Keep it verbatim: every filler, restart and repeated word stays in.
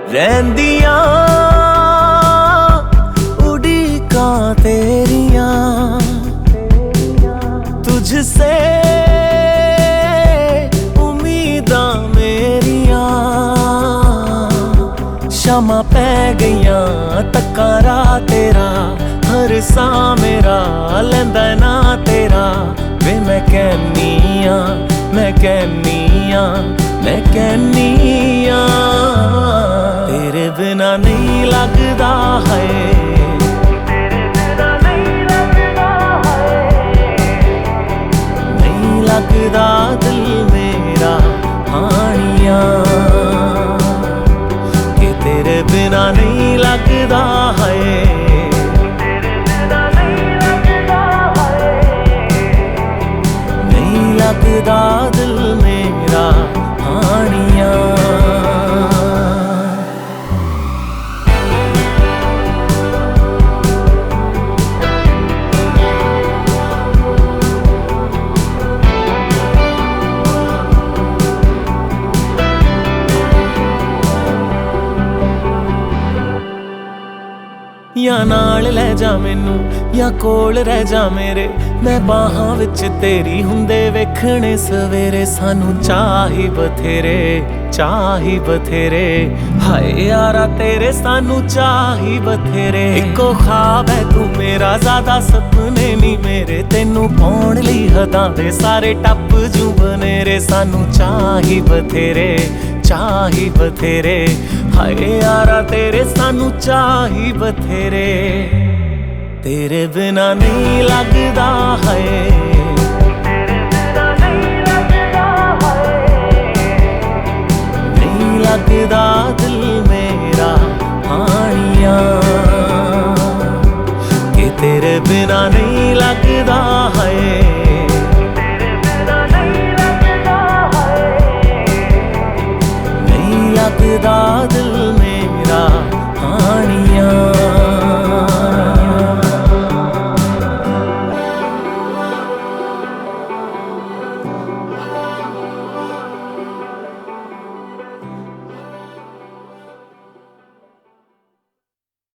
रहंदियां उड़ीकां तेरियां तुझसे उम्मीदां मेरियां शामां पै गईयां तक्कां राह तेरा हर सा मेरा लैंदा ना तेरा वे मैं कहनी आ मैं कहनी आ मैं कहनी आ तेरे बिना नहीं लगदा है तेरे बिना नहीं लगदा है नहीं लगदा दिल मेरा हानिया कि तेरे बिना नहीं लगदा है तेरे बिना नहीं लगदा है नहीं लगदा दिल मेरा हानिया या नाल लै जा मैनू या कोल रह जा मेरे मैं बाहां विच तेरी हुंदे वेखणे सवेरे सानू चाही बथेरे चाही बथेरे हाय यारा तेरे सानू चाही बथेरे इको ख्वाब है तू मेरा ज्यादा सपने नी मेरे तेनू पाउण लई हदां दे सारे टप जू बनेरे सानू चाही बथेरे चाही बथेरे हाय यारा तेरे सानू चाही बथेरे तेरे बिना नहीं लगदा है।